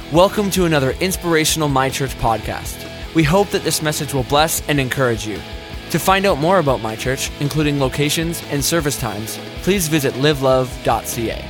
Welcome to another inspirational My Church podcast. We hope that this message will bless and encourage you. To find out more about My Church, including locations and service times, please visit livelove.ca.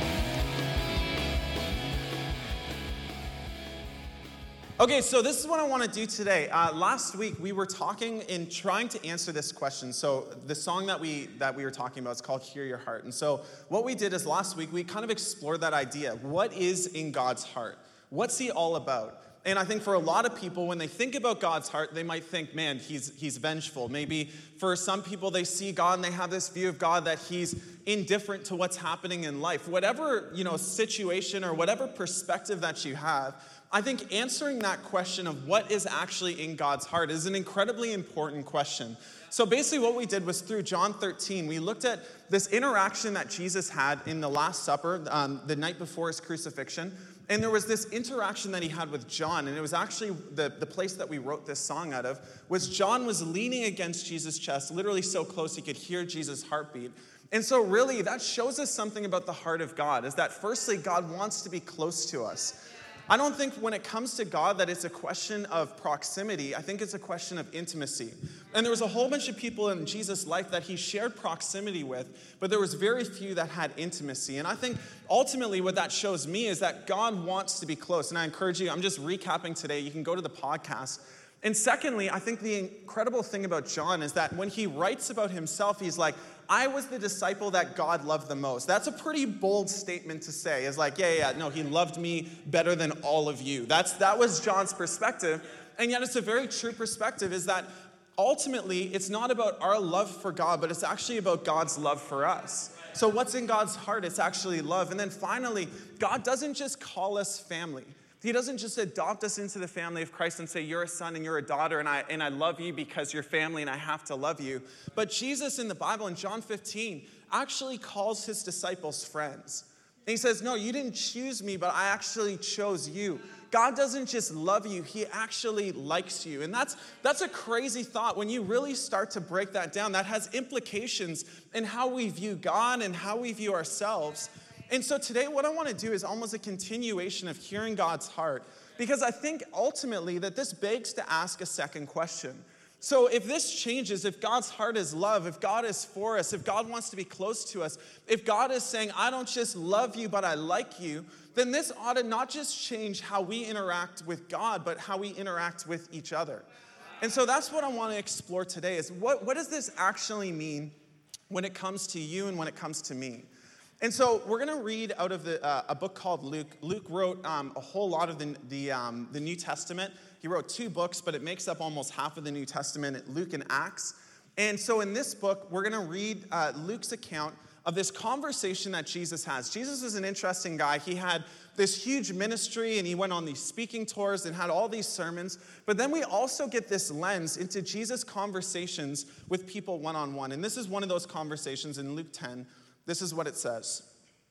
Okay, so this is what I want to do today. Last week we were talking and trying to answer this question. So the song that we were talking about is called "Hear Your Heart." And so what we did is last week we kind of explored that idea. What is in God's heart? What's he all about? And I think for a lot of people, when they think about God's heart, they might think, man, he's vengeful. Maybe for some people, they see God and they have this view of God that he's indifferent to what's happening in life. Whatever, situation or whatever perspective that you have, I think answering that question of what is actually in God's heart is an incredibly important question. So basically what we did was through John 13, we looked at this interaction that Jesus had in the Last Supper, the night before his crucifixion. And there was this interaction that he had with John, and it was actually the place that we wrote this song out of, was John was leaning against Jesus' chest, literally so close he could hear Jesus' heartbeat. And so really, that shows us something about the heart of God, is that firstly, God wants to be close to us. I don't think when it comes to God that it's a question of proximity. I think it's a question of intimacy. And there was a whole bunch of people in Jesus' life that he shared proximity with, but there was very few that had intimacy. And I think ultimately what that shows me is that God wants to be close. And I encourage you, I'm just recapping today. You can go to the podcast. And secondly, I think the incredible thing about John is that when he writes about himself, he's like, I was the disciple that God loved the most. That's a pretty bold statement to say. It's like, no, he loved me better than all of you. That was John's perspective. And yet it's a very true perspective, is that ultimately it's not about our love for God, but it's actually about God's love for us. So what's in God's heart? It's actually love. And then finally, God doesn't just call us family. He doesn't just adopt us into the family of Christ and say, you're a son and you're a daughter, and I love you because you're family and I have to love you. But Jesus in the Bible, in John 15, actually calls his disciples friends. And he says, no, you didn't choose me, but I actually chose you. God doesn't just love you, he actually likes you. And that's a crazy thought. When you really start to break that down, that has implications in how we view God and how we view ourselves. And so today what I want to do is almost a continuation of hearing God's heart, because I think ultimately that this begs to ask a second question. So if this changes, if God's heart is love, if God is for us, if God wants to be close to us, if God is saying, I don't just love you, but I like you, then this ought to not just change how we interact with God, but how we interact with each other. And so that's what I want to explore today, is what does this actually mean when it comes to you and when it comes to me? And so we're going to read out of a book called Luke. Luke wrote a whole lot of the New Testament. He wrote 2 books, but it makes up almost half of the New Testament, Luke and Acts. And so in this book, we're going to read Luke's account of this conversation that Jesus has. Jesus was an interesting guy. He had this huge ministry, and he went on these speaking tours and had all these sermons. But then we also get this lens into Jesus' conversations with people one-on-one. And this is one of those conversations in Luke 10. This is what it says.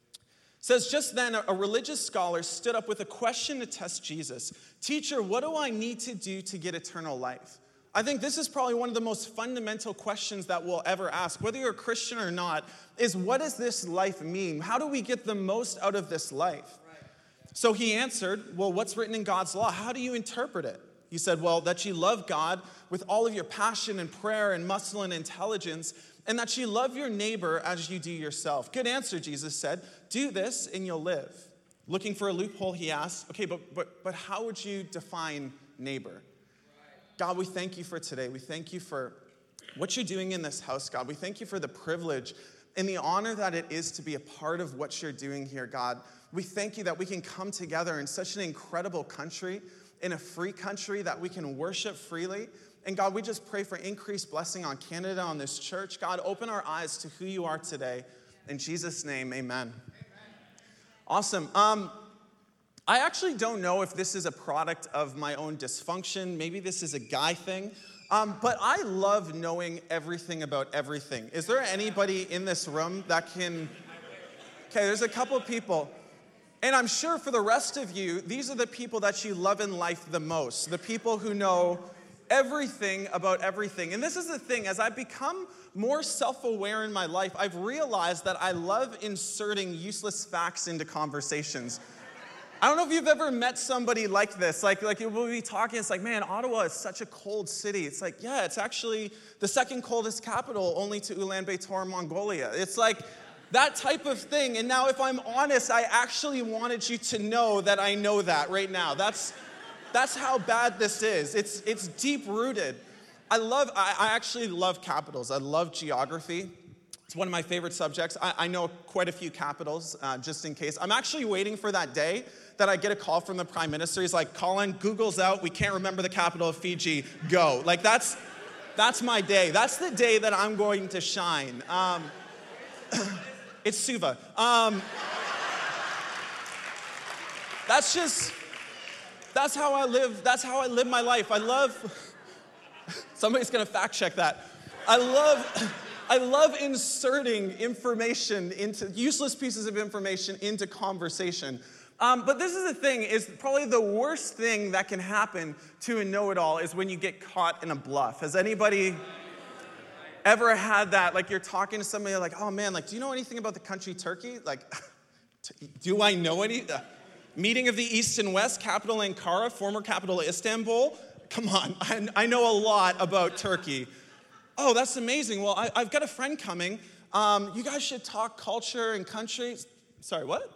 It says, just then a religious scholar stood up with a question to test Jesus. Teacher, what do I need to do to get eternal life? I think this is probably one of the most fundamental questions that we'll ever ask, whether you're a Christian or not, is what does this life mean? How do we get the most out of this life? So he answered, well, what's written in God's law? How do you interpret it? He said, well, that you love God with all of your passion and prayer and muscle and intelligence, and that you love your neighbor as you do yourself. Good answer, Jesus said. Do this and you'll live. Looking for a loophole, he asked, okay, but how would you define neighbor? God, we thank you for today. We thank you for what you're doing in this house, God. We thank you for the privilege and the honor that it is to be a part of what you're doing here, God. We thank you that we can come together in such an incredible country, in a free country, that we can worship freely. And God, we just pray for increased blessing on Canada, on this church. God, open our eyes to who you are today. In Jesus' name, amen. Awesome. I actually don't know if this is a product of my own dysfunction. Maybe this is a guy thing. But I love knowing everything about everything. Is there anybody in this room that can... Okay, there's a couple of people. And I'm sure for the rest of you, these are the people that you love in life the most. The people who know everything about everything. And this is the thing, as I've become more self-aware in my life, I've realized that I love inserting useless facts into conversations. I don't know if you've ever met somebody like this. Like we'll be talking, it's like, man, Ottawa is such a cold city. It's like, yeah, it's actually the second coldest capital, only to Ulaanbaatar, Mongolia. It's like that type of thing. And now, if I'm honest, I actually wanted you to know that I know that right now. That's how bad this is. It's deep rooted. I actually love capitals. I love geography. It's one of my favorite subjects. I know quite a few capitals, just in case. I'm actually waiting for that day that I get a call from the Prime Minister. He's like, Colin, Google's out. We can't remember the capital of Fiji. Go. Like, that's my day. That's the day that I'm going to shine. It's Suva. That's how I live. That's how I live my life. Somebody's going to fact check that. I love inserting information into useless pieces of information into conversation. But this is the thing, is probably the worst thing that can happen to a know-it-all is when you get caught in a bluff. Has anybody ever had that? Like, you're talking to somebody like, oh man, like, do you know anything about the country Turkey? Like, do I know any? Meeting of the East and West, capital Ankara, former capital Istanbul. Come on, I know a lot about Turkey. Oh, that's amazing. Well, I've got a friend coming. You guys should talk culture and country. Sorry, what?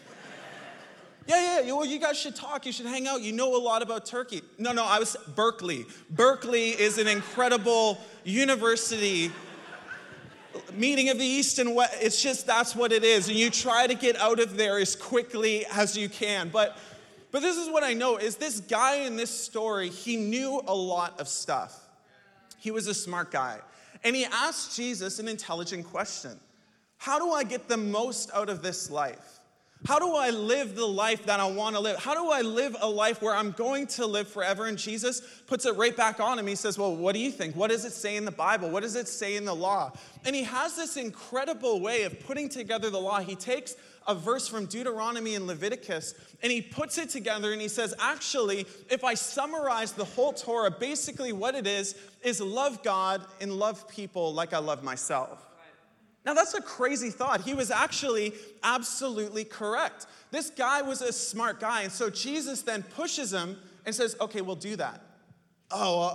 Yeah. Well, you guys should talk. You should hang out. You know a lot about Turkey. No, I was Berkeley. Berkeley is an incredible university. Meeting of the East and West. It's just, that's what it is. And you try to get out of there as quickly as you can. But this is what I know, is this guy in this story, he knew a lot of stuff. He was a smart guy. And he asked Jesus an intelligent question. How do I get the most out of this life? How do I live the life that I want to live? How do I live a life where I'm going to live forever? And Jesus puts it right back on him. He says, well, what do you think? What does it say in the Bible? What does it say in the law? And he has this incredible way of putting together the law. He takes a verse from Deuteronomy and Leviticus, and he puts it together, and he says, actually, if I summarize the whole Torah, basically what it is love God and love people like I love myself. Now, that's a crazy thought. He was actually absolutely correct. This guy was a smart guy, and so Jesus then pushes him and says, okay, we'll do that. Oh,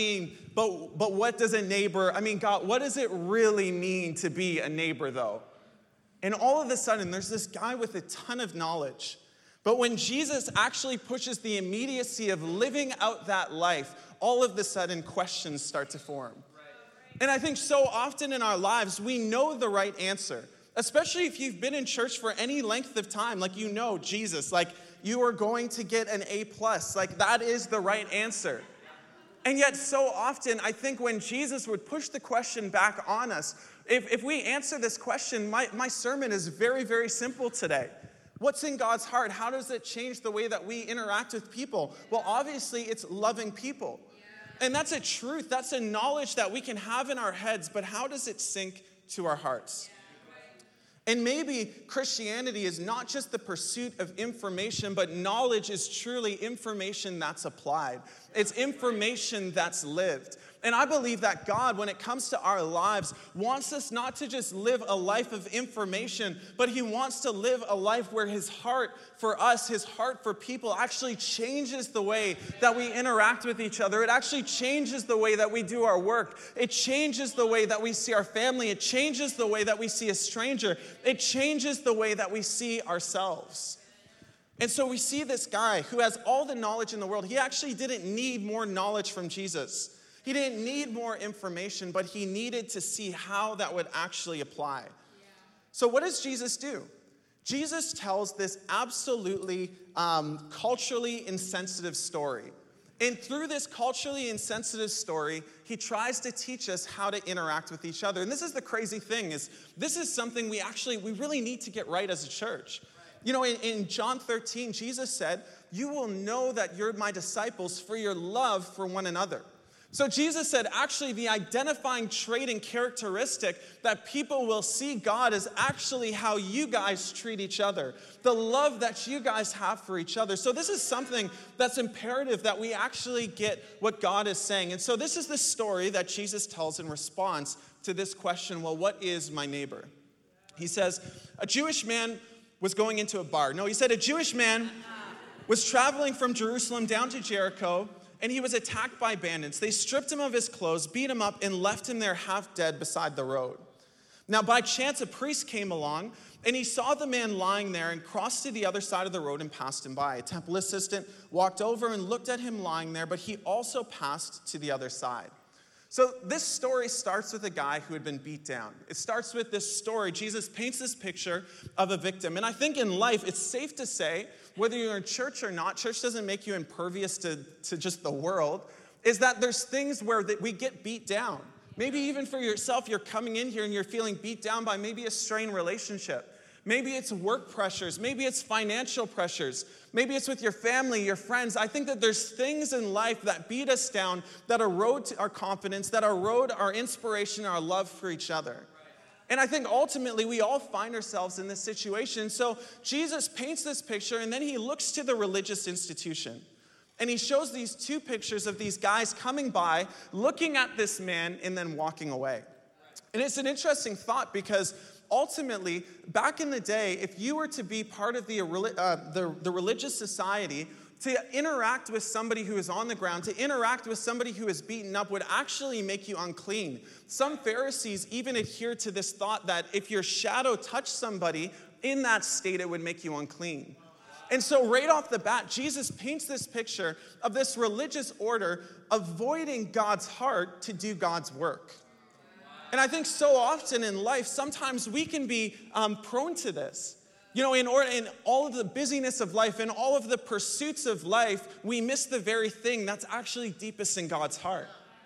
but what does a neighbor, God, what does it really mean to be a neighbor, though? And all of a sudden, there's this guy with a ton of knowledge. But when Jesus actually pushes the immediacy of living out that life, all of a sudden, questions start to form. And I think so often in our lives, we know the right answer, especially if you've been in church for any length of time, like you know Jesus, like you are going to get an A+, like that is the right answer. And yet so often, I think when Jesus would push the question back on us, if we answer this question, my sermon is very, very simple today. What's in God's heart? How does it change the way that we interact with people? Well, obviously, it's loving people. And that's a truth, that's a knowledge that we can have in our heads, but how does it sink to our hearts? And maybe Christianity is not just the pursuit of information, but knowledge is truly information that's applied. It's information that's lived. And I believe that God, when it comes to our lives, wants us not to just live a life of information, but he wants to live a life where his heart for us, his heart for people actually changes the way that we interact with each other. It actually changes the way that we do our work. It changes the way that we see our family. It changes the way that we see a stranger. It changes the way that we see ourselves. And so we see this guy who has all the knowledge in the world. He actually didn't need more knowledge from Jesus. He didn't need more information, but he needed to see how that would actually apply. So what does Jesus do? Jesus tells this absolutely culturally insensitive story. And through this culturally insensitive story, he tries to teach us how to interact with each other. And this is the crazy thing, is this is something we really need to get right as a church. You know, in John 13, Jesus said, "You will know that you're my disciples for your love for one another." So Jesus said, actually, the identifying trait and characteristic that people will see God is actually how you guys treat each other, the love that you guys have for each other. So this is something that's imperative that we actually get what God is saying. And so this is the story that Jesus tells in response to this question, well, what is my neighbor? He says, a Jewish man was going into a bar. No, he said, a Jewish man was traveling from Jerusalem down to Jericho, and he was attacked by bandits. They stripped him of his clothes, beat him up, and left him there half dead beside the road. Now, by chance, a priest came along, and he saw the man lying there and crossed to the other side of the road and passed him by. A temple assistant walked over and looked at him lying there, but he also passed to the other side. So this story starts with a guy who had been beat down. It starts with this story. Jesus paints this picture of a victim. And I think in life, it's safe to say, whether you're in church or not, church doesn't make you impervious to just the world, is that there's things where we get beat down. Maybe even for yourself, you're coming in here and you're feeling beat down by maybe a strained relationship. Maybe it's work pressures. Maybe it's financial pressures. Maybe it's with your family, your friends. I think that there's things in life that beat us down, that erode our confidence, that erode our inspiration, our love for each other. And I think ultimately we all find ourselves in this situation. So Jesus paints this picture, and then he looks to the religious institution. And he shows these two pictures of these guys coming by, looking at this man, and then walking away. And it's an interesting thought because ultimately, back in the day, if you were to be part of the religious society, to interact with somebody who is on the ground, to interact with somebody who is beaten up would actually make you unclean. Some Pharisees even adhered to this thought that if your shadow touched somebody in that state, it would make you unclean. And so right off the bat, Jesus paints this picture of this religious order avoiding God's heart to do God's work. And I think so often in life, sometimes we can be prone to this. You know, in all of the busyness of life, in all of the pursuits of life, we miss the very thing that's actually deepest in God's heart.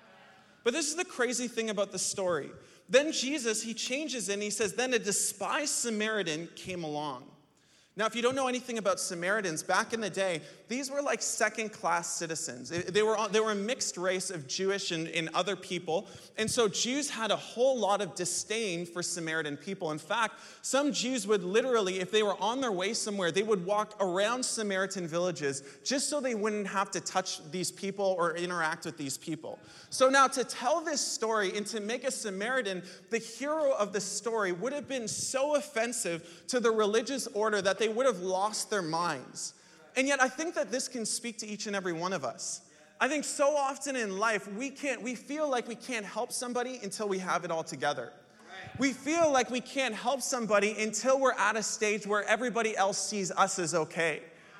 But this is the crazy thing about the story. Then Jesus, he changes it and he says, then a despised Samaritan came along. Now, if you don't know anything about Samaritans, back in the day, these were like second-class citizens. They were a mixed race of Jewish and other people. And so Jews had a whole lot of disdain for Samaritan people. In fact, some Jews would literally, if they were on their way somewhere, they would walk around Samaritan villages just so they wouldn't have to touch these people or interact with these people. So now to tell this story and to make a Samaritan the hero of the story would have been so offensive to the religious order that they would have lost their minds. And yet I think that this can speak to each and every one of us. I think so often in life, we feel like we can't help somebody until we have it all together. We feel like we can't help somebody until we're at a stage where everybody else sees us as okay.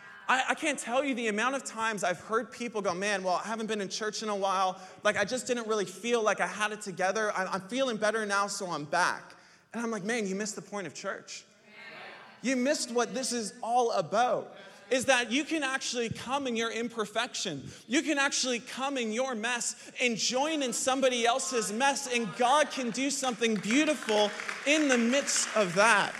I can't tell you the amount of times I've heard people go, man, well, I haven't been in church in a while. Like, I just didn't really feel like I had it together. I'm feeling better now, so I'm back. And I'm like, man, you missed the point of church. You missed what this is all about. Is that you can actually come in your imperfection. You can actually come in your mess and join in somebody else's mess, and God can do something beautiful in the midst of that.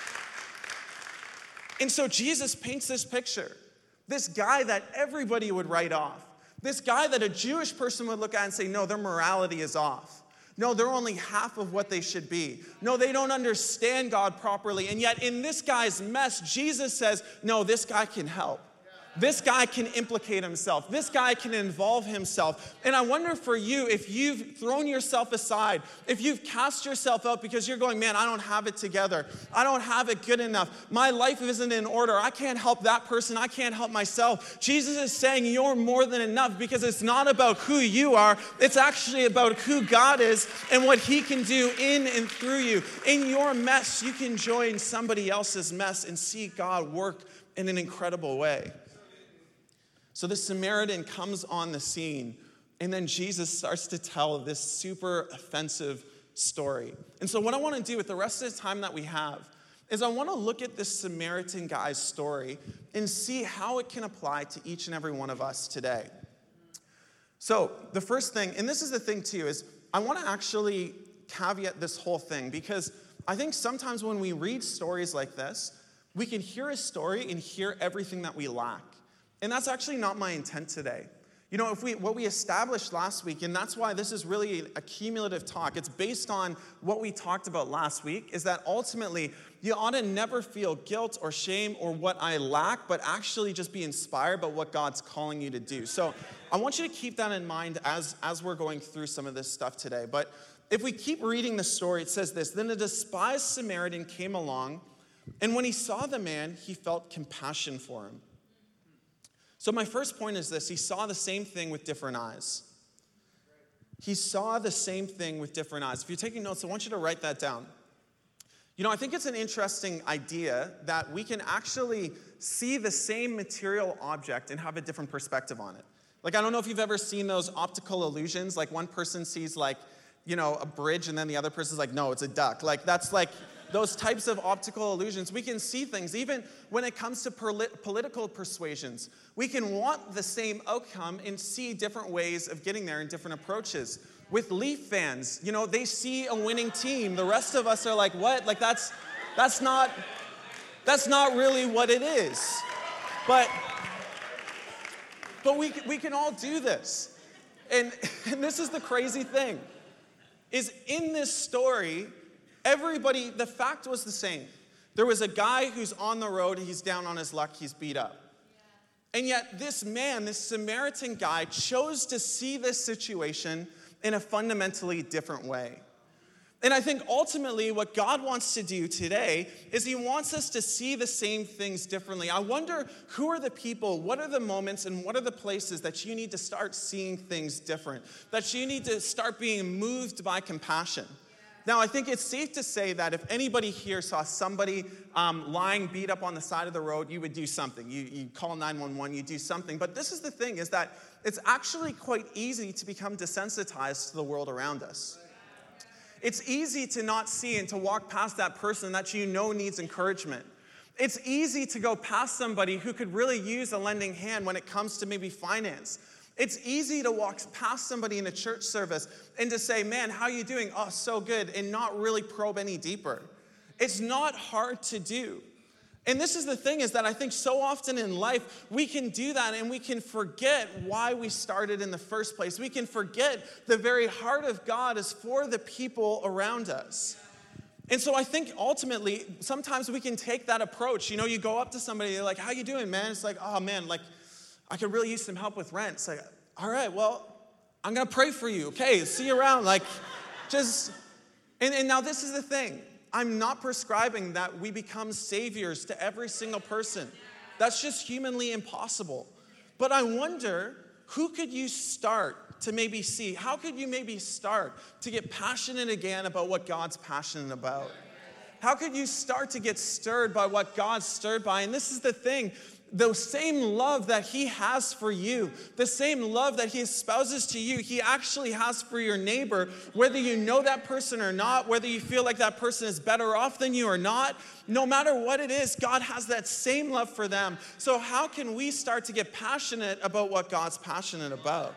And so Jesus paints this picture. This guy that everybody would write off. This guy that a Jewish person would look at and say, no, their morality is off. No, they're only half of what they should be. No, they don't understand God properly. And yet in this guy's mess, Jesus says, no, this guy can help. This guy can implicate himself. This guy can involve himself. And I wonder for you, if you've thrown yourself aside, if you've cast yourself out because you're going, man, I don't have it together. I don't have it good enough. My life isn't in order. I can't help that person. I can't help myself. Jesus is saying you're more than enough because it's not about who you are. It's actually about who God is and what he can do in and through you. In your mess, you can join somebody else's mess and see God work in an incredible way. So the Samaritan comes on the scene, and then Jesus starts to tell this super offensive story. And so what I want to do with the rest of the time that we have is I want to look at this Samaritan guy's story and see how it can apply to each and every one of us today. So the first thing, and this is the thing too, is I want to actually caveat this whole thing because I think sometimes when we read stories like this, we can hear a story and hear everything that we lack. And that's actually not my intent today. You know, what we established last week, and that's why this is really a cumulative talk, it's based on what we talked about last week, is that ultimately you ought to never feel guilt or shame or what I lack, but actually just be inspired by what God's calling you to do. So I want you to keep that in mind as we're going through some of this stuff today. But if we keep reading the story, it says this, then a despised Samaritan came along, and when he saw the man, he felt compassion for him. So my first point is this: he saw the same thing with different eyes. He saw the same thing with different eyes. If you're taking notes, I want you to write that down. You know, I think it's an interesting idea that we can actually see the same material object and have a different perspective on it. Like, I don't know if you've ever seen those optical illusions. Like, one person sees, like, you know, a bridge, and then the other person's like, no, it's a duck. Like, that's like those types of optical illusions. We can see things, even when it comes to political persuasions. We can want the same outcome and see different ways of getting there and different approaches. With Leaf fans, you know, they see a winning team. The rest of us are like, what? Like, that's not really what it is. But we can all do this. And this is the crazy thing, is in this story, everybody, the fact was the same. There was a guy who's on the road, he's down on his luck, he's beat up. And yet this man, this Samaritan guy, chose to see this situation in a fundamentally different way. And I think ultimately what God wants to do today is he wants us to see the same things differently. I wonder, who are the people, what are the moments, and what are the places that you need to start seeing things different, that you need to start being moved by compassion. Now, I think it's safe to say that if anybody here saw somebody lying beat up on the side of the road, you would do something. You call 911, you do something. But this is the thing, is that it's actually quite easy to become desensitized to the world around us. It's easy to not see and to walk past that person that you know needs encouragement. It's easy to go past somebody who could really use a lending hand when it comes to maybe finance. It's easy to walk past somebody in a church service and to say, man, how you doing? Oh, so good, and not really probe any deeper. It's not hard to do. And this is the thing, is that I think so often in life, we can do that and we can forget why we started in the first place. We can forget the very heart of God is for the people around us. And so I think ultimately, sometimes we can take that approach. You know, you go up to somebody, they're like, how you doing, man? It's like, oh man, like, I could really use some help with rent. It's like, all right, well, I'm going to pray for you. Okay, see you around. Like, just, and now this is the thing. I'm not prescribing that we become saviors to every single person. That's just humanly impossible. But I wonder, who could you start to maybe see? How could you maybe start to get passionate again about what God's passionate about? How could you start to get stirred by what God's stirred by? And this is the thing. The same love that he has for you, the same love that he espouses to you, he actually has for your neighbor, whether you know that person or not, whether you feel like that person is better off than you or not, no matter what it is, God has that same love for them. So how can we start to get passionate about what God's passionate about?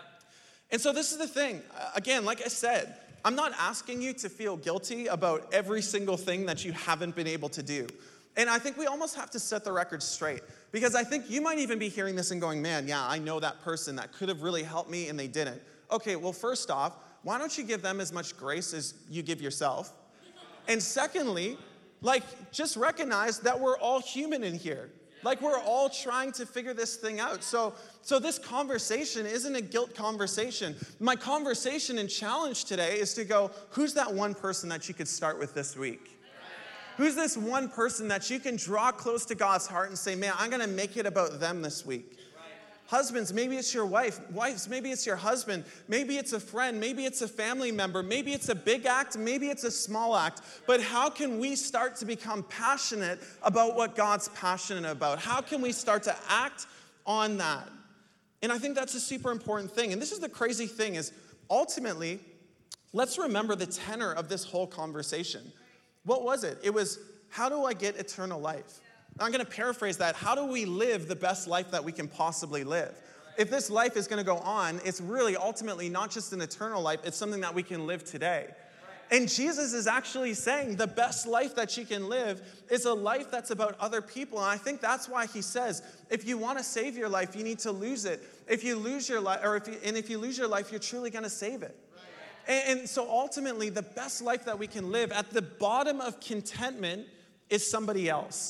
And so this is the thing. Again, like I said, I'm not asking you to feel guilty about every single thing that you haven't been able to do. And I think we almost have to set the record straight, because I think you might even be hearing this and going, man, yeah, I know that person that could have really helped me and they didn't. Okay, well, first off, why don't you give them as much grace as you give yourself? And secondly, like, just recognize that we're all human in here. Like, we're all trying to figure this thing out. So this conversation isn't a guilt conversation. My conversation and challenge today is to go, who's that one person that you could start with this week? Who's this one person that you can draw close to God's heart and say, man, I'm going to make it about them this week? Right. Husbands, maybe it's your wife. Wives, maybe it's your husband. Maybe it's a friend. Maybe it's a family member. Maybe it's a big act. Maybe it's a small act. But how can we start to become passionate about what God's passionate about? How can we start to act on that? And I think that's a super important thing. And this is the crazy thing, is ultimately, let's remember the tenor of this whole conversation. What was it? It was, how do I get eternal life? I'm going to paraphrase that. How do we live the best life that we can possibly live? If this life is going to go on, it's really ultimately not just an eternal life, it's something that we can live today. And Jesus is actually saying the best life that you can live is a life that's about other people. And I think that's why he says, if you want to save your life, you need to lose it. If you lose your life, if you lose your life, you're truly going to save it. And so ultimately, the best life that we can live, at the bottom of contentment, is somebody else.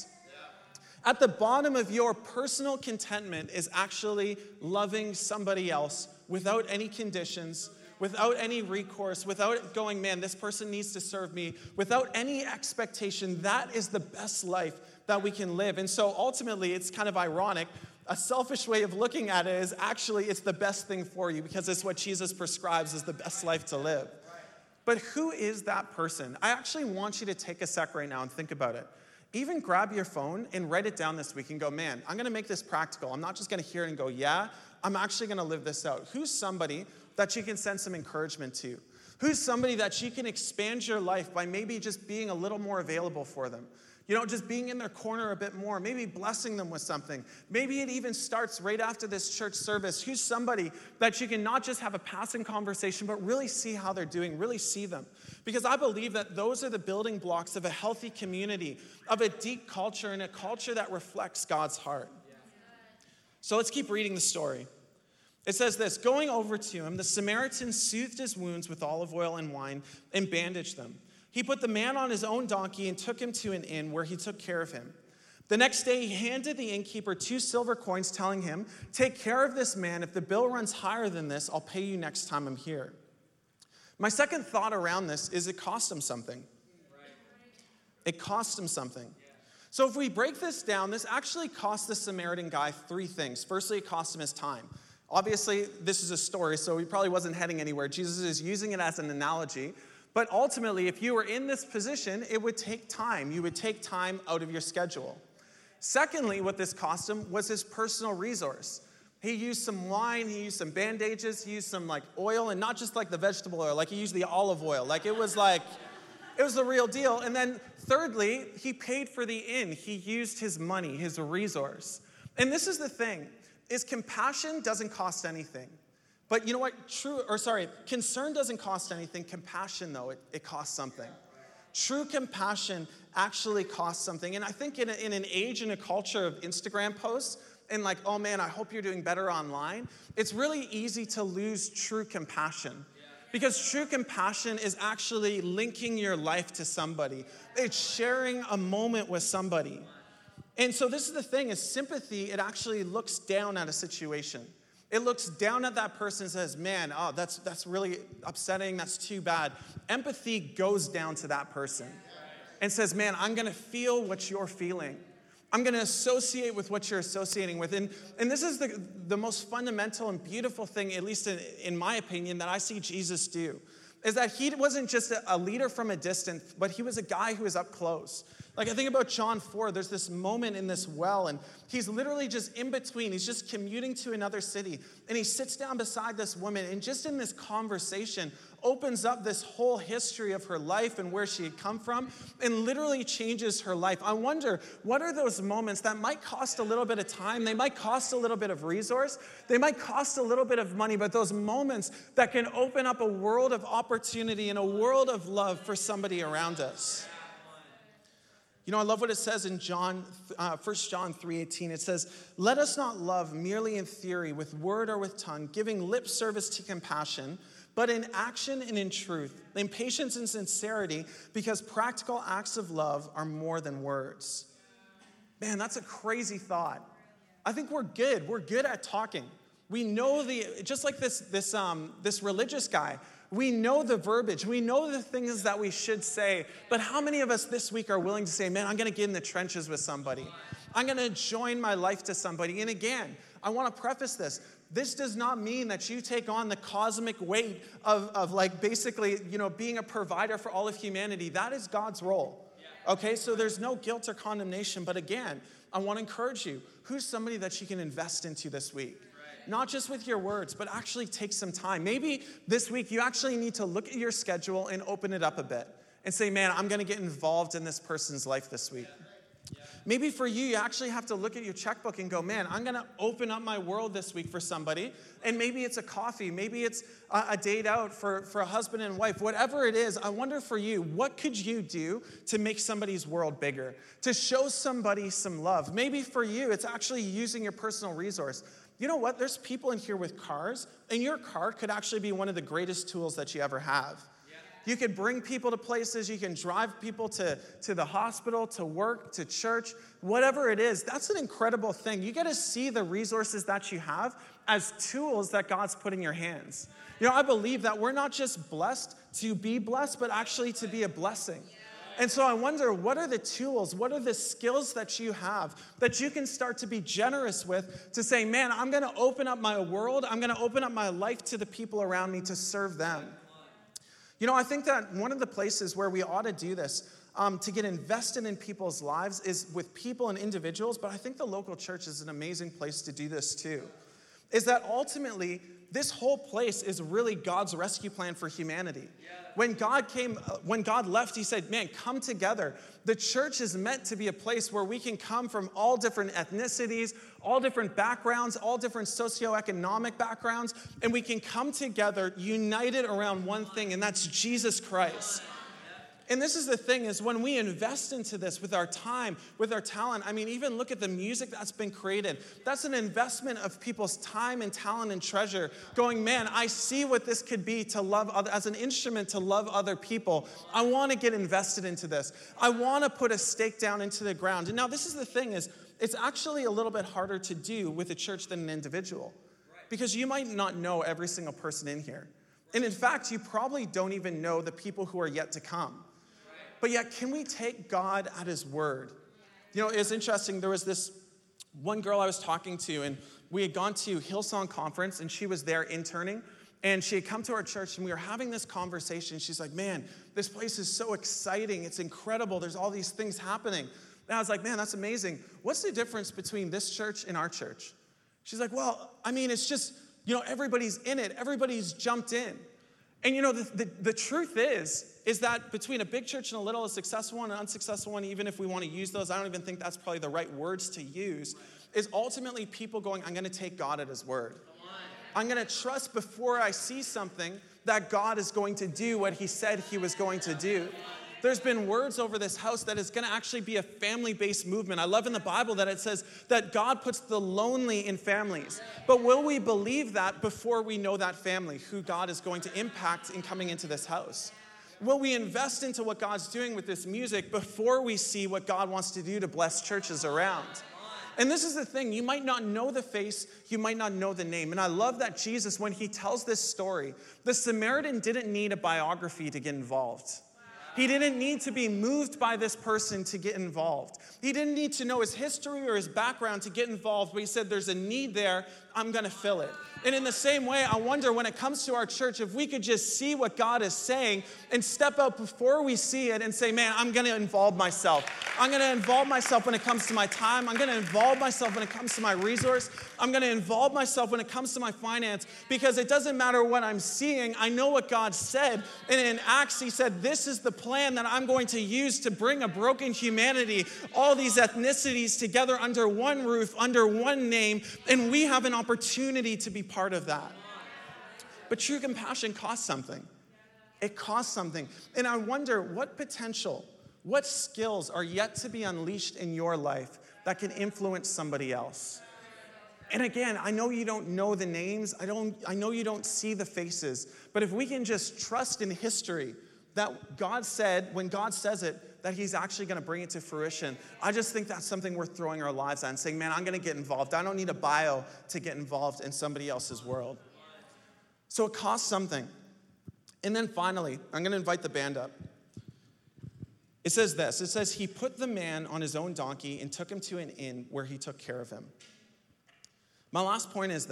At the bottom of your personal contentment is actually loving somebody else without any conditions, without any recourse, without going, man, this person needs to serve me, without any expectation. That is the best life that we can live. And so ultimately, it's kind of ironic. A selfish way of looking at it is actually it's the best thing for you because it's what Jesus prescribes as the best life to live. But who is that person? I actually want you to take a sec right now and think about it. Even grab your phone and write it down this week and go, man, I'm going to make this practical. I'm not just going to hear it and go, yeah, I'm actually going to live this out. Who's somebody that you can send some encouragement to? Who's somebody that you can expand your life by maybe just being a little more available for them? Just being in their corner a bit more, maybe blessing them with something. Maybe it even starts right after this church service. Who's somebody that you can not just have a passing conversation, but really see how they're doing, really see them? Because I believe that those are the building blocks of a healthy community, of a deep culture, and a culture that reflects God's heart. So let's keep reading the story. It says this, going over to him, the Samaritan soothed his wounds with olive oil and wine and bandaged them. He put the man on his own donkey and took him to an inn where he took care of him. The next day, he handed the innkeeper 2 silver coins, telling him, take care of this man. If the bill runs higher than this, I'll pay you next time I'm here. My second thought around this is it cost him something. It cost him something. So if we break this down, this actually cost the Samaritan guy 3 things. Firstly, it cost him his time. Obviously, this is a story, so he probably wasn't heading anywhere. Jesus is using it as an analogy. But ultimately, if you were in this position, it would take time. You would take time out of your schedule. Secondly, what this cost him was his personal resource. He used some wine, he used some bandages, he used some oil, and not just the vegetable oil, he used the olive oil. It was the real deal. And then thirdly, he paid for the inn. He used his money, his resource. And this is the thing, is compassion doesn't cost anything. But you know what? Concern doesn't cost anything. Compassion, though, it costs something. True compassion actually costs something. And I think in an age and a culture of Instagram posts and oh man, I hope you're doing better online, it's really easy to lose true compassion. Because true compassion is actually linking your life to somebody. It's sharing a moment with somebody. And so this is the thing, is sympathy, it actually looks down at a situation. It looks down at that person and says, man, that's really upsetting, that's too bad. Empathy goes down to that person and says, man, I'm going to feel what you're feeling. I'm going to associate with what you're associating with. And this is the most fundamental and beautiful thing, at least in my opinion, that I see Jesus do, is that he wasn't just a leader from a distance, but he was a guy who was up close. I think about John 4, there's this moment in this well, and he's literally just in between. He's just commuting to another city, and he sits down beside this woman, and just in this conversation, opens up this whole history of her life and where she had come from, and literally changes her life. I wonder, what are those moments that might cost a little bit of time, they might cost a little bit of resource, they might cost a little bit of money, but those moments that can open up a world of opportunity and a world of love for somebody around us. I love what it says in 1 John 3:18. It says, let us not love merely in theory, with word or with tongue, giving lip service to compassion, but in action and in truth, in patience and sincerity, because practical acts of love are more than words. Man, that's a crazy thought. I think we're good. We're good at talking. We know just like this religious guy, we know the verbiage. We know the things that we should say. But how many of us this week are willing to say, man, I'm going to get in the trenches with somebody. I'm going to join my life to somebody. And again, I want to preface this. This does not mean that you take on the cosmic weight of basically, being a provider for all of humanity. That is God's role. Okay, so there's no guilt or condemnation. But again, I want to encourage you. Who's somebody that you can invest into this week? Not just with your words, but actually take some time. Maybe this week you actually need to look at your schedule and open it up a bit and say, man, I'm going to get involved in this person's life this week. Maybe for you, you actually have to look at your checkbook and go, man, I'm going to open up my world this week for somebody. And maybe it's a coffee. Maybe it's a date out for a husband and wife. Whatever it is, I wonder for you, what could you do to make somebody's world bigger? To show somebody some love? Maybe for you, it's actually using your personal resource. You know what? There's people in here with cars, and your car could actually be one of the greatest tools that you ever have. You could bring people to places. You can drive people to the hospital, to work, to church, whatever it is. That's an incredible thing. You got to see the resources that you have as tools that God's put in your hands. I believe that we're not just blessed to be blessed, but actually to be a blessing. And so I wonder, what are the tools, what are the skills that you have that you can start to be generous with to say, man, I'm going to open up my world, I'm going to open up my life to the people around me to serve them. You know, I think that one of the places where we ought to do this, to get invested in people's lives, is with people and individuals, but I think the local church is an amazing place to do this too. Is that ultimately, this whole place is really God's rescue plan for humanity. When God left, he said, man, come together. The church is meant to be a place where we can come from all different ethnicities, all different backgrounds, all different socioeconomic backgrounds, and we can come together united around one thing, and that's Jesus Christ. And this is the thing, is when we invest into this with our time, with our talent, I mean, even look at the music that's been created. That's an investment of people's time and talent and treasure, going, man, I see what this could be to love other, as an instrument to love other people. I want to get invested into this. I want to put a stake down into the ground. And now this is the thing, is it's actually a little bit harder to do with a church than an individual, because you might not know every single person in here. And in fact, you probably don't even know the people who are yet to come. But yet, can we take God at his word? You know, it's interesting. There was this one girl I was talking to, and we had gone to Hillsong Conference, and she was there interning. And she had come to our church, and we were having this conversation. She's like, man, this place is so exciting. It's incredible. There's all these things happening. And I was like, man, that's amazing. What's the difference between this church and our church? She's like, well, I mean, it's just, you know, everybody's in it. Everybody's jumped in. And you know, the truth is that between a big church and a little, a successful one and an unsuccessful one, even if we want to use those, I don't even think that's probably the right words to use, is ultimately people going, I'm going to take God at his word. I'm going to trust before I see something that God is going to do what he said he was going to do. There's been words over this house that is going to actually be a family-based movement. I love in the Bible that it says that God puts the lonely in families. But will we believe that before we know that family, who God is going to impact in coming into this house? Will we invest into what God's doing with this music before we see what God wants to do to bless churches around? And this is the thing, you might not know the face, you might not know the name. And I love that Jesus, when he tells this story, the Samaritan didn't need a biography to get involved. He didn't need to be moved by this person to get involved. He didn't need to know his history or his background to get involved, but he said, there's a need there, I'm going to fill it. And in the same way, I wonder when it comes to our church, if we could just see what God is saying and step out before we see it and say, man, I'm going to involve myself. I'm going to involve myself when it comes to my time. I'm going to involve myself when it comes to my resource. I'm going to involve myself when it comes to my finance, because it doesn't matter what I'm seeing. I know what God said. And in Acts, he said, this is the plan that I'm going to use to bring a broken humanity, all these ethnicities together under one roof, under one name, and we have an opportunity to be part of that. But true compassion costs something. It costs something. And I wonder what potential, what skills are yet to be unleashed in your life that can influence somebody else. And again, I know you don't know the names. I know you don't see the faces. But if we can just trust in history that God said, when God says it, that he's actually going to bring it to fruition. I just think that's something worth throwing our lives on, saying, man, I'm going to get involved. I don't need a bio to get involved in somebody else's world. So it costs something. And then finally, I'm going to invite the band up. It says this. It says, he put the man on his own donkey and took him to an inn where he took care of him. My last point is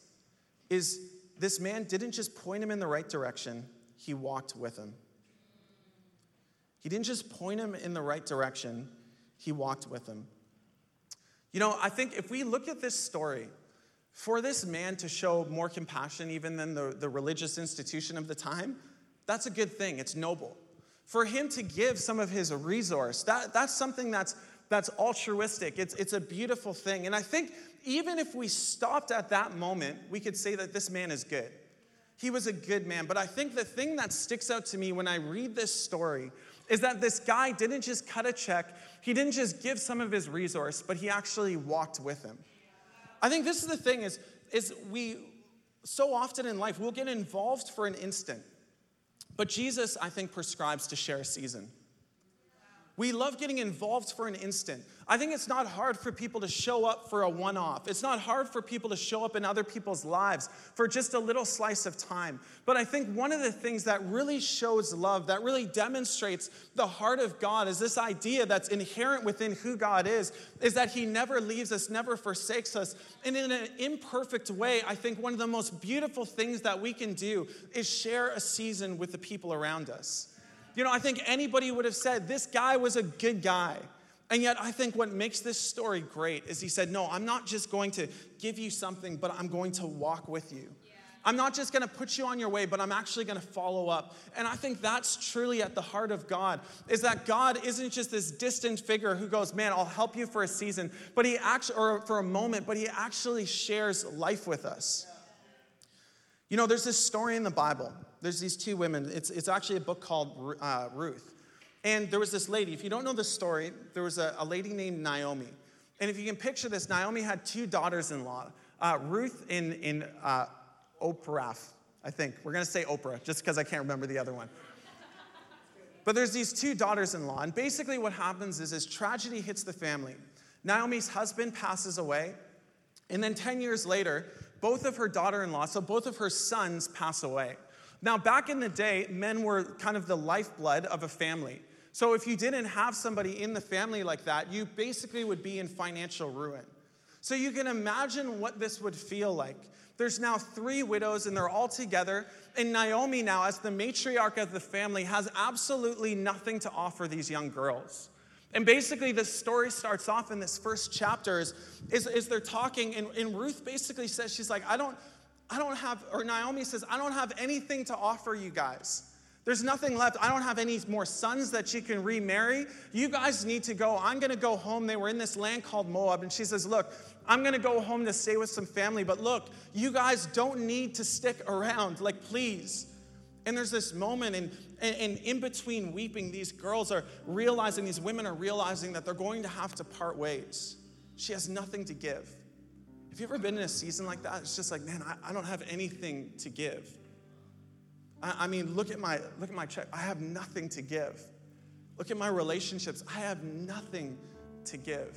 this man didn't just point him in the right direction, he walked with him. He didn't just point him in the right direction, he walked with him. You know, I think if we look at this story, for this man to show more compassion even than the religious institution of the time, that's a good thing, it's noble. For him to give some of his resource, that's something that's altruistic, it's a beautiful thing. And I think even if we stopped at that moment, we could say that this man is good. He was a good man. But I think the thing that sticks out to me when I read this story is that this guy didn't just cut a check. He didn't just give some of his resource, but he actually walked with him. I think this is the thing is we so often in life, we'll get involved for an instant. But Jesus, I think, prescribes to share a season. We love getting involved for an instant. I think it's not hard for people to show up for a one-off. It's not hard for people to show up in other people's lives for just a little slice of time. But I think one of the things that really shows love, that really demonstrates the heart of God, is this idea that's inherent within who God is that he never leaves us, never forsakes us. And in an imperfect way, I think one of the most beautiful things that we can do is share a season with the people around us. You know, I think anybody would have said, this guy was a good guy. And yet I think what makes this story great is he said, no, I'm not just going to give you something, but I'm going to walk with you. Yeah. I'm not just going to put you on your way, but I'm actually going to follow up. And I think that's truly at the heart of God, is that God isn't just this distant figure who goes, man, I'll help you for a season, but he actually, or for a moment, but he actually shares life with us. You know, there's this story in the Bible. There's these two women. It's actually a book called Ruth. And there was this lady. If you don't know the story, there was a lady named Naomi. And if you can picture this, Naomi had two daughters-in-law, Ruth and Oprah, I think. We're going to say Oprah, just because I can't remember the other one. But there's these two daughters-in-law. And basically what happens is tragedy hits the family. Naomi's husband passes away. And then 10 years later, both of her daughter-in-law, so both of her sons pass away. Now, back in the day, men were kind of the lifeblood of a family. So if you didn't have somebody in the family like that, you basically would be in financial ruin. So you can imagine what this would feel like. There's now 3 widows, and they're all together. And Naomi now, as the matriarch of the family, has absolutely nothing to offer these young girls. And basically, this story starts off in this first chapter is they're talking, and Ruth basically says, she's like, I don't have, or Naomi says, I don't have anything to offer you guys. There's nothing left. I don't have any more sons that you can remarry. You guys need to go. I'm going to go home. They were in this land called Moab, and she says, look, I'm going to go home to stay with some family, but look, you guys don't need to stick around, like, please. And there's this moment, and in between weeping, these girls are realizing, these women are realizing that they're going to have to part ways. She has nothing to give. Have you ever been in a season like that? It's just like, man, I don't have anything to give. I mean, look at my check. I have nothing to give. Look at my relationships. I have nothing to give.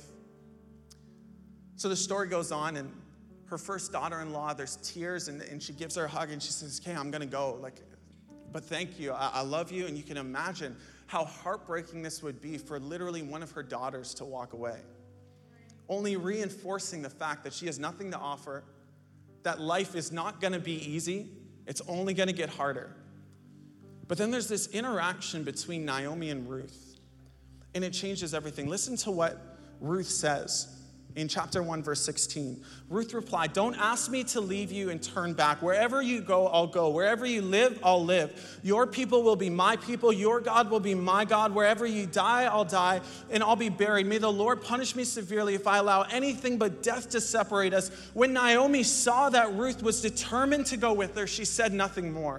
So the story goes on, and her first daughter-in-law, there's tears, and she gives her a hug, and she says, okay, I'm going to go. Like, but thank you. I love you. And you can imagine how heartbreaking this would be for literally one of her daughters to walk away. Only reinforcing the fact that she has nothing to offer, that life is not going to be easy. It's only going to get harder. But then there's this interaction between Naomi and Ruth, and it changes everything. Listen to what Ruth says in chapter 1, verse 16. Ruth replied, don't ask me to leave you and turn back. Wherever you go, I'll go. Wherever you live, I'll live. Your people will be my people. Your God will be my God. Wherever you die, I'll die, and I'll be buried. May the Lord punish me severely if I allow anything but death to separate us. When Naomi saw that Ruth was determined to go with her, she said nothing more.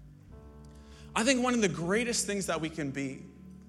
I think one of the greatest things that we can be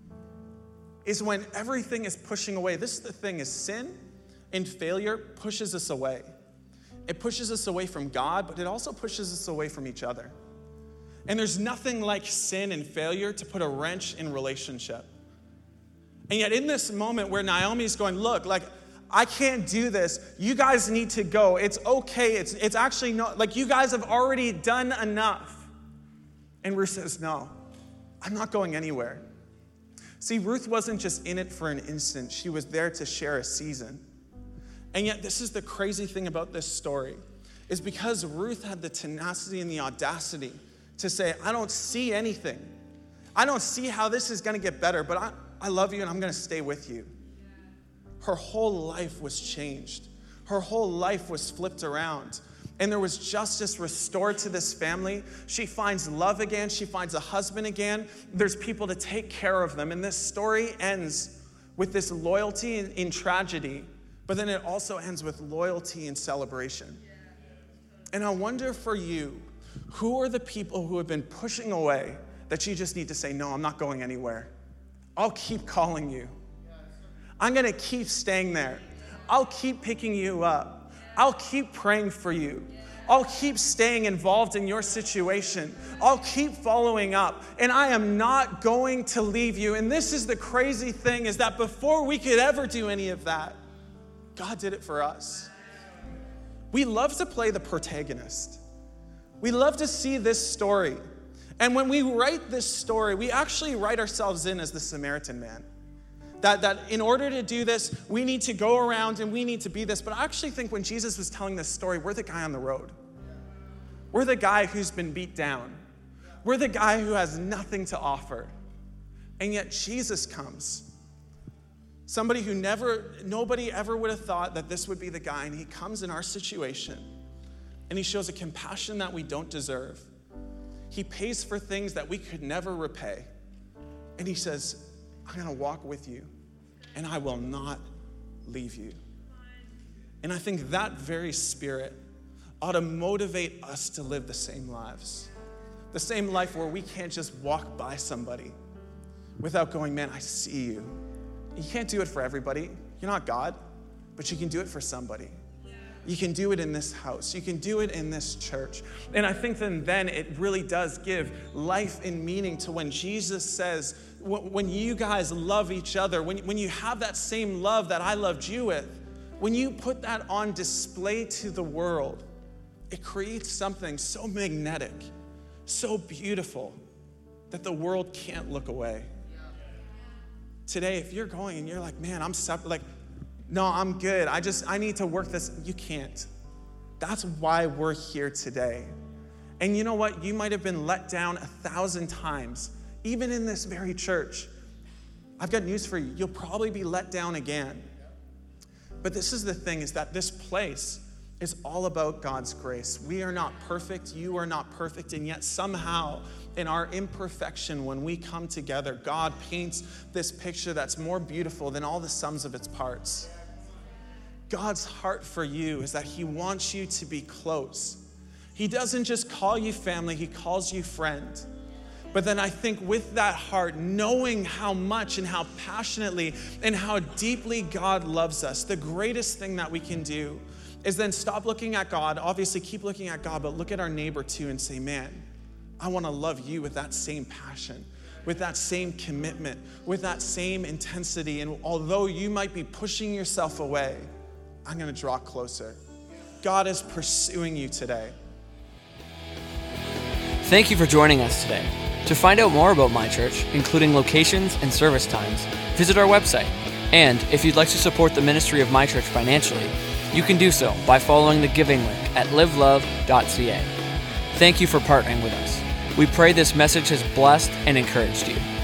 is when everything is pushing away. This is the thing, is sin and failure pushes us away. It pushes us away from God, but it also pushes us away from each other. And there's nothing like sin and failure to put a wrench in relationship. And yet in this moment where Naomi's going, look, like, I can't do this. You guys need to go. It's okay. It's actually not, like, you guys have already done enough. And Ruth says, no, I'm not going anywhere. See, Ruth wasn't just in it for an instant. She was there to share a season. And yet this is the crazy thing about this story, is because Ruth had the tenacity and the audacity to say, I don't see anything. I don't see how this is going to get better, but I love you and I'm going to stay with you. Her whole life was changed. Her whole life was flipped around. And there was justice restored to this family. She finds love again. She finds a husband again. There's people to take care of them. And this story ends with this loyalty in tragedy, but then it also ends with loyalty and celebration. And I wonder for you, who are the people who have been pushing away that you just need to say, no, I'm not going anywhere. I'll keep calling you. I'm going to keep staying there. I'll keep picking you up. I'll keep praying for you. I'll keep staying involved in your situation. I'll keep following up, and I am not going to leave you. And this is the crazy thing, is that before we could ever do any of that, God did it for us. We love to play the protagonist. We love to see this story. And when we write this story, we actually write ourselves in as the Samaritan man. That in order to do this, we need to go around and we need to be this. But I actually think when Jesus was telling this story, we're the guy on the road. We're the guy who's been beat down. We're the guy who has nothing to offer. And yet Jesus comes. Somebody who nobody ever would have thought that this would be the guy, and he comes in our situation, and he shows a compassion that we don't deserve. He pays for things that we could never repay, and he says, I'm gonna walk with you, and I will not leave you. And I think that very spirit ought to motivate us to live the same lives, the same life where we can't just walk by somebody without going, man, I see you. You can't do it for everybody. You're not God, but you can do it for somebody. You can do it in this house. You can do it in this church. And I think then it really does give life and meaning to when Jesus says, when you guys love each other, when you have that same love that I loved you with, when you put that on display to the world, it creates something so magnetic, so beautiful, that the world can't look away. Today, if you're going and you're like, man, I'm like, no, I'm good. I need to work this. You can't. That's why we're here today. And you know what? You might have been let down 1,000 times, even in this very church. I've got news for you. You'll probably be let down again. But this is the thing, is that this place is all about God's grace. We are not perfect. You are not perfect. And yet somehow, in our imperfection, when we come together, God paints this picture that's more beautiful than all the sums of its parts. God's heart for you is that he wants you to be close. He doesn't just call you family, he calls you friend. But then I think with that heart, knowing how much and how passionately and how deeply God loves us, the greatest thing that we can do is then stop looking at God, obviously keep looking at God, but look at our neighbor too and say, man, I want to love you with that same passion, with that same commitment, with that same intensity. And although you might be pushing yourself away, I'm going to draw closer. God is pursuing you today. Thank you for joining us today. To find out more about My Church, including locations and service times, visit our website. And if you'd like to support the ministry of My Church financially, you can do so by following the giving link at livelove.ca. Thank you for partnering with us. We pray this message has blessed and encouraged you.